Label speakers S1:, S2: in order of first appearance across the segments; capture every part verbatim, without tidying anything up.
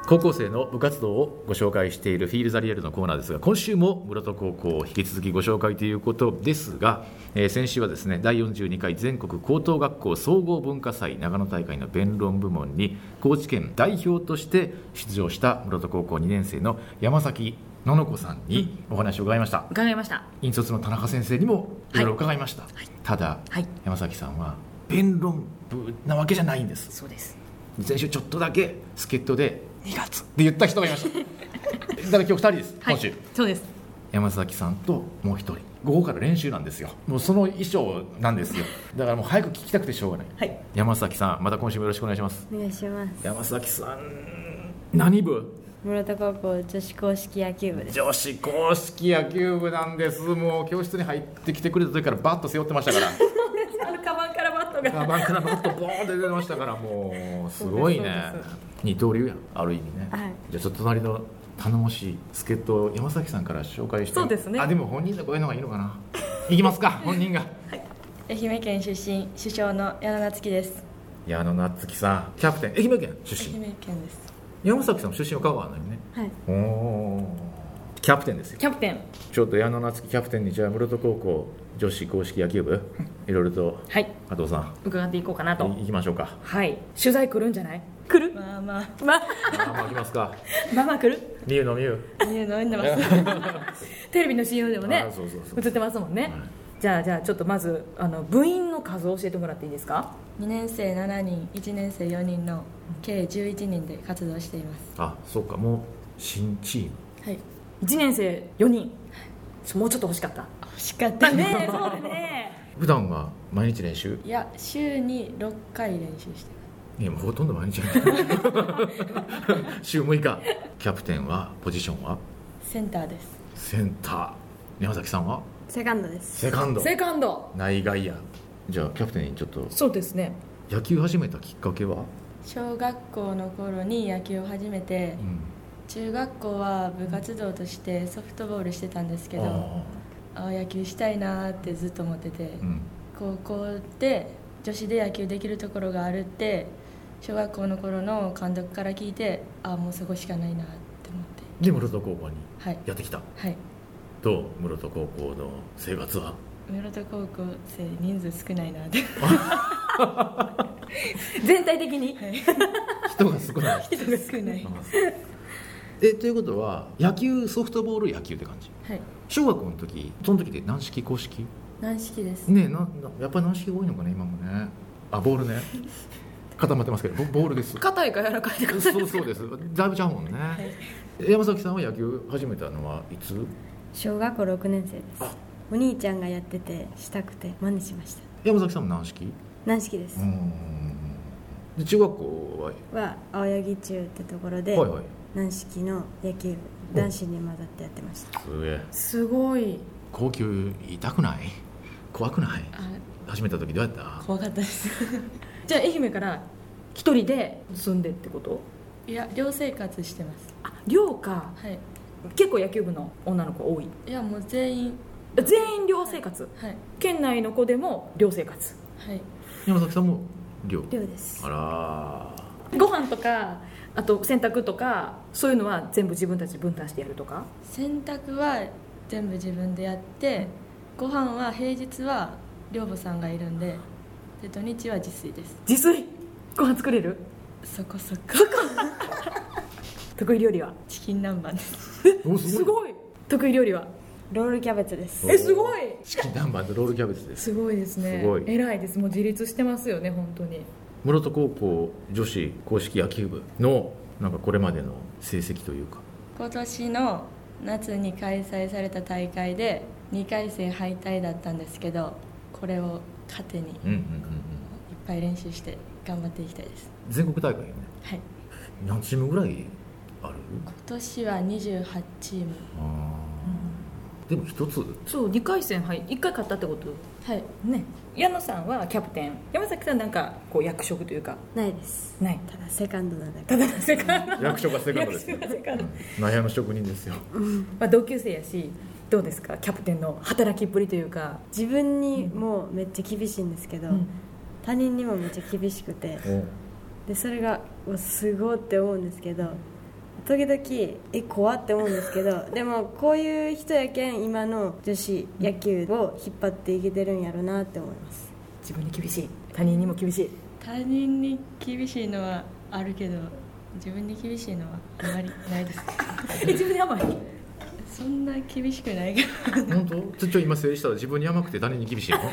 S1: 高校生の部活動をご紹介しているフィールザリアルのコーナーですが、今週も室戸高校を引き続きご紹介ということですが、えー、先週はですねだいよんじゅうにかい全国高等学校総合文化祭長野大会の弁論部門に高知県代表として出場した室戸高校にねん生の山崎のの子さんにお話を伺いました。
S2: 伺いました。
S1: 引率の田中先生にもいろいろ伺いました、はいはい、ただ、はい、山崎さんは弁論部なわけじゃないんです。
S2: そうです。
S1: 先週ちょっとだけ助っ人でにがつって言った人がいましただから今日ふたりです、
S2: はい、
S1: 今週
S2: そうです。
S1: 山崎さんともうひとり午後から練習なんですよ。もうその衣装なんですよ。だからもう早く聞きたくてしょうがない、はい、山崎さんまた今週もよろしくお願いします。
S3: お願いします。
S1: 山崎さん何部？
S3: 室戸高校女子硬式野球部です。
S1: 女子硬式野球部なんです。もう教室に入ってきてくれた時からバット背負ってましたから
S2: あのカバンからバットが
S1: カバンからバットボーンって出てましたから、もうすごいね。二刀流やん、ある意味ね、はい、じゃあちょっと隣の頼もしい助っ人山崎さんから紹介して。
S2: そうですね。
S1: あ、でも本人でこういうのがいいのかな。いきますか本人が、はい、
S3: 愛媛県出身主将の矢野夏樹です。
S1: 矢野夏樹さんキャプテン、愛媛県出身。
S3: 愛媛県です。
S1: 山崎さん出身は香川なのにね。
S3: はい。
S1: おキャプテンですよ。
S2: キャプテン。
S1: ちょっと矢野夏樹キャプテンにじゃあ室戸高校女子硬式野球部いろいろと、
S2: はい、
S1: 加藤さん
S2: 伺っていこうかなと。
S1: いきましょうか。
S2: はい。取材来るんじゃない？来る？
S3: まあまあ
S2: まあ
S1: まあまあ来ますか
S2: まあまあ来る？
S1: みゆのみゆ
S3: みゆ飲んでます
S2: テレビの シーエム でもね
S1: そうそうそう
S2: 映ってますもんね、はい、じゃあじゃあちょっとまずあの部員の数を教えてもらっていいですか？
S3: にねん生しちにんいちねん生よにんの計じゅういちにんで活動しています。
S1: あ、そうか、もう新チーム。
S3: はい。
S2: いちねん生よにん、もうちょっと欲しかった。
S3: 欲しかった
S2: ね。そうだね。
S1: 普段は毎日練習？
S3: いや、週にろっかい練習してます。
S1: いや、もうほとんど毎日週むいか。キャプテンはポジションは？
S3: センターです。
S1: センター。山崎さんは？
S3: セカンドです。
S1: セカンド。
S2: セカンド。
S1: 内外野。じゃあキャプテンにちょっと。
S2: そうですね。
S1: 野球始めたきっかけは？
S3: 小学校の頃に野球を始めて、うん、中学校は部活動としてソフトボールしてたんですけど、ああ野球したいなってずっと思ってて、うん、高校で女子で野球できるところがあるって小学校の頃の監督から聞いて、ああもうそこしかないなって思って。
S1: で室戸高校にやってきた。
S3: はい、はい、ど
S1: う室戸高校の生活は？
S3: 室戸高校生人数少ないなって
S2: 全体的に、はい、
S1: 人が少ない
S3: 人が少ない
S1: えということは野球ソフトボール野球って感じ？はい。小学校の時その時って軟式硬式？
S3: 軟式です
S1: ね。なやっぱり軟式が多いのかね今もね。あ、ボールね固まってますけどボールです。
S2: 硬いか柔らかいか。
S1: そうそうです。だいぶちゃうもんね、はい、山崎さんは野球始めたのはいつ？
S3: 小学校ろくねん生です。お兄ちゃんがやっててしたくて真似しました。
S1: 山崎さんも軟式？軟
S3: 式です。
S1: うんで中学校
S3: はは青柳中ってところで、はいはい、軟式の野球男子に混ざってやってました。
S1: すげえ。
S2: すごい。
S1: 高級痛くない？怖くない？始めた時どうやった？
S3: 怖かったです
S2: じゃあ愛媛から一人で住んでってこと？
S3: いや寮生活してます。
S2: あ、寮か。
S3: はい。
S2: 結構野球部の女の子多い？
S3: いやもう全員
S2: 全員寮生活、
S3: はいはい、
S2: 県内の子でも寮生活。
S3: はい。
S1: 山崎さんも寮？
S3: 寮です。
S1: あ
S2: らご飯とかあと洗濯とかそういうのは全部自分たち分担してやるとか？
S3: 洗濯は全部自分でやって、ご飯は平日は寮母さんがいるんで、で土日は自炊です。
S2: 自炊？ご飯作れる？
S3: そこそこ
S2: 得意料理は？
S3: チキン南蛮です
S2: すごい。得意料理は？
S3: ロールキャベツです。
S2: え、すごい。
S1: チキン南蛮とロールキャベツです。
S2: すごいですね。すごい偉いです。もう自立してますよね本当に。
S1: 室戸高校女子硬式野球部のなんかこれまでの成績というか。
S3: 今年の夏に開催された大会でにかい戦敗退だったんですけど、これを糧にいっぱい練習して頑張っていきたいです。
S1: 全国大会よね。
S3: はい。
S1: 何チームぐらいある？
S3: 今年はにじゅうはちチーム。
S1: あ、うん、でも一つ
S2: そうにかい戦はいっかい勝ったってこと？
S3: はい
S2: ね。矢野さんはキャプテン、山崎さんなんかこう役職というか？
S3: ないです。
S2: ない。
S3: ただセカンドなんだ
S2: けど。ただセカンド。
S1: 役職はセカンドですね。内野の職人ですよ、
S2: まあ、同級生やしどうですかキャプテンの働きっぷりというか？
S3: 自分にもめっちゃ厳しいんですけど、うん、他人にもめっちゃ厳しくて、でそれがすごいって思うんですけど、
S4: 時々え怖って思うんですけどでもこういう人やけん今の女子野球を引っ張っていけてるんやろうなって思います。
S2: 自分に厳しい、他人にも厳しい。
S3: 他人に厳しいのはあるけど自分に厳しいのはあまりないです
S2: え自分に甘い？
S3: そんな厳しくないから
S1: 本当？ちょ今整理したら自分に甘くて他人に厳しいの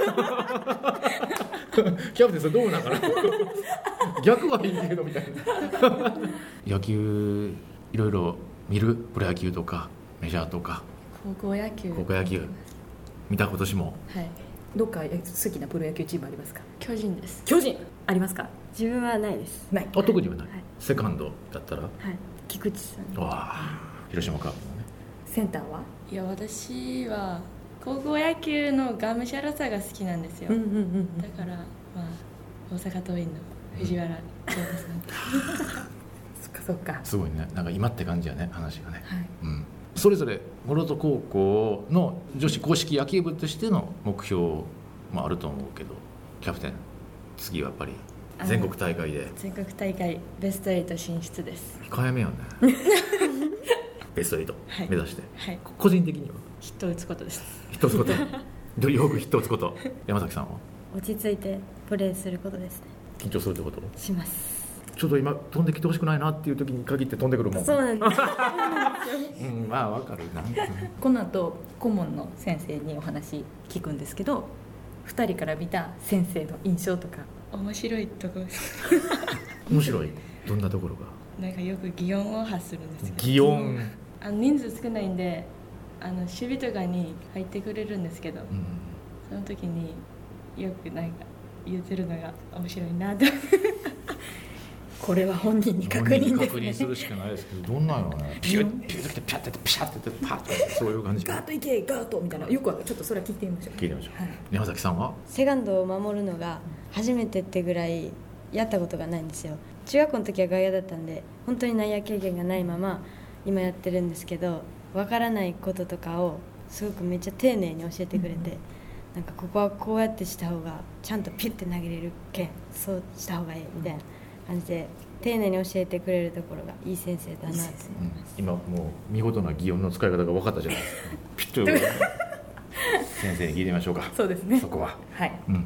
S1: キャプテンそれどうなんかな逆はいいけどみたいな野球いろいろ見る？プロ野球とかメジャーとか
S3: 高校野球
S1: 高校野球見た今年も。
S3: はい。
S2: どっか好きなプロ野球チームありますか？
S3: 巨人です。
S2: 巨人ありますか？
S4: 自分はないです。
S2: ない。
S1: あ特にはない、
S4: はい、
S1: セカンドだったら、
S4: はい、菊池さん。
S1: わあ広島カープのね。
S2: センターは？
S3: いや私は高校野球のがむしゃらさが好きなんですよ、
S2: うんうんうん、
S3: だから、まあ、大阪桐蔭の藤原恭太さん
S2: そっかそっか、
S1: すごいね、なんか今って感じやね話がね、
S2: はい、
S1: うん、それぞれ室戸高校の女子硬式野球部としての目標もあると思うけど、キャプテン次はやっぱり全国大会で
S3: 全国大会ベストはち進出です。
S1: 控えめよねベストはち目指して、
S3: はい、
S1: 個人的には
S3: ヒットを打つことです。
S1: ヒット打つことより多くヒット打つこと。山崎さんは
S4: 落ち着いてプレーすることですね。
S1: 緊張するってこと？
S4: します。
S1: ちょっと今飛んできてほしくないなっていう時に限って飛んでくるもん。
S4: そうなんです
S1: うん、まあわかるな。
S2: この後顧問の先生にお話聞くんですけど、ふたりから見た先生の印象とか。
S3: 面白いところです
S1: 面白いどんなところが？
S3: なんかよく擬音を発するんですけど、
S1: 擬音、
S3: あの人数少ないんであの守備とかに入ってくれるんですけど、うん、その時によくなんか言ってるのが面白いなと
S2: これは本人に確認ですね。
S1: 確認するしかないですけど、どんなのね、ピュッピュッてピャッてピシャッてパッてそういう感じ。
S2: ガーッといけガーッとみたいな、よくはちょっとそれは聞いてみましょう。
S1: 聞いてみましょう、
S2: はい、
S1: 山崎さんは
S4: セカンドを守るのが初めてってぐらいやったことがないんですよ。中学校の時は外野だったんで本当に内野経験がないまま今やってるんですけど、わからないこととかをすごくめっちゃ丁寧に教えてくれて、うん、なんかここはこうやってした方がちゃんとピュッて投げれるけんそうした方がいいみたいな感じで丁寧に教えてくれるところがいい先生だなと思います、
S1: うん、今もう見事な擬音の使い方が分かったじゃないですかピッと先生に聞いてみましょうか。
S2: そうですね、
S1: そこは、
S2: はい、
S1: うん、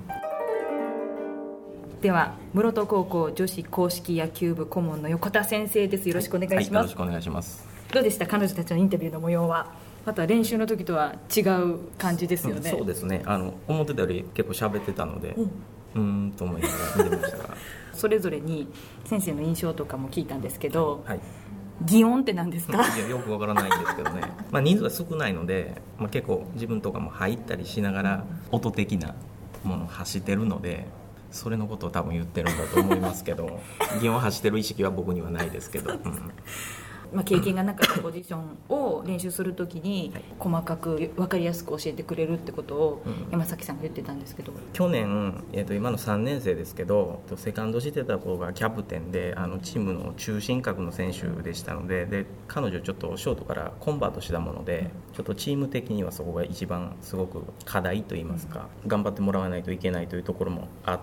S2: では室戸高校女子硬式野球部顧問の横田先生です。よろしくお願いします、はい、
S5: よろしくお願いします。
S2: どうでした、彼女たちのインタビューの模様は。また練習の時とは違う感じですよね、
S5: うん、そうですね、あの思ってたより結構喋ってたので、うん、うーんと思いながら見てましたが
S2: それぞれに先生の印象とかも聞いたんですけど、
S5: はい、
S2: 擬音って何ですか？
S5: いやよくわからないんですけどねまあ人数が少ないので、まあ、結構自分とかも入ったりしながら音的なものを発してるので、それのことを多分言ってるんだと思いますけど擬音を発してる意識は僕にはないですけど、うん、
S2: まあ、経験がなかったポジションを練習するときに細かく分かりやすく教えてくれるってことを山崎さんが言ってたんですけど、うん、
S5: 去年、えー、と今のさんねん生ですけどセカンドしてた子がキャプテンであのチームの中心格の選手でしたの で, で彼女ちょっとショートからコンバートしたもので、ちょっとチーム的にはそこが一番すごく課題といいますか、頑張ってもらわないといけないというところもあって、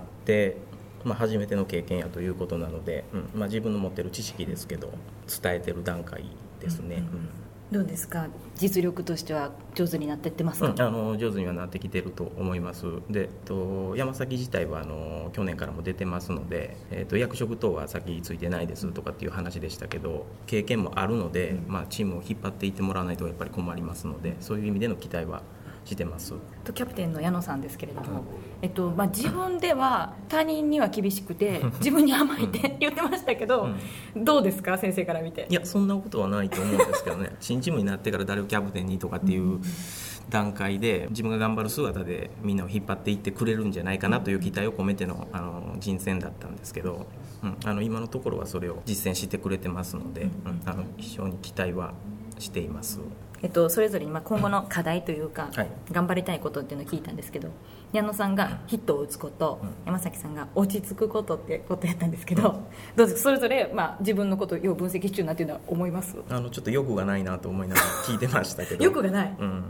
S5: まあ、初めての経験やということなので、うんまあ、自分の持ってる知識ですけど伝えてる段階ですね、うんうん、
S2: どうですか、実力としては上手になっていってますか？
S5: うん、あの上手にはなってきてると思います。でと山崎自体はあの去年からも出てますので、えー、と役職等は先ついてないですとかっていう話でしたけど、経験もあるので、まあ、チームを引っ張っていってもらわないとやっぱり困りますので、そういう意味での期待はしてます。
S2: とキャプテンの矢野さんですけれども、えっとまあ、自分では他人には厳しくて自分に甘いって言ってましたけど、うん、どうですか先生から見て。
S5: いやそんなことはないと思うんですけどね新チームになってから誰をキャプテンにとかっていう段階で自分が頑張る姿でみんなを引っ張っていってくれるんじゃないかなという期待を込めて の, あの人選だったんですけど、うん、あの今のところはそれを実践してくれてますので、うん、あの非常に期待はしています。
S2: えっと、それぞれに今後の課題というか、
S5: はい、
S2: 頑張りたいことっていうのを聞いたんですけど、矢野さんがヒットを打つこと、うん、山崎さんが落ち着くことってことやったんですけど、うん、どうですかそれぞれ、まあ、自分のことをよう分析中なっていうのは思います？
S5: あのちょっと欲がないなと思いながら聞いてましたけど
S2: 欲がない、
S5: うん、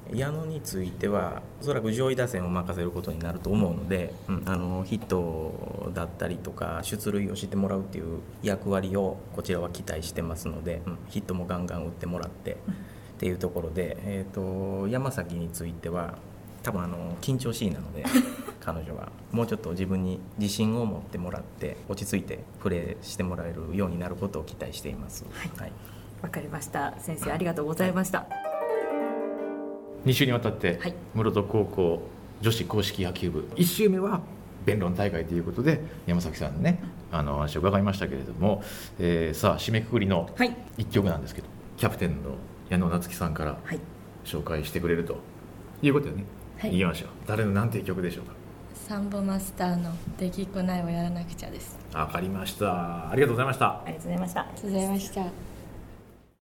S5: 矢野についてはおそらく上位打線を任せることになると思うので、うん、あのヒットだったりとか出塁をしてもらうっていう役割をこちらは期待してますので、うん、ヒットもガンガン打ってもらってっていうところで、えーと、山崎については多分あの緊張しいなので彼女はもうちょっと自分に自信を持ってもらって落ち着いてプレーしてもらえるようになることを期待しています。
S2: はい、
S5: はい、
S2: わかりました。先生ありがとうございました。
S1: に週にわたって、はい、室戸高校女子硬式野球部いち週目は弁論大会ということで山崎さんにねあの話を伺いましたけれども、えー、さあ締めくくりのいっきょくなんですけど、はい、キャプテンの矢野夏樹さんから紹介してくれるということでね、はい、いきましょう。誰の何ていう曲でしょうか。
S3: サンボマスターのできっこないをやらなくちゃです。
S1: わかりました。ありがとうございました。
S2: ありがとうございました。
S3: ありがとうございました。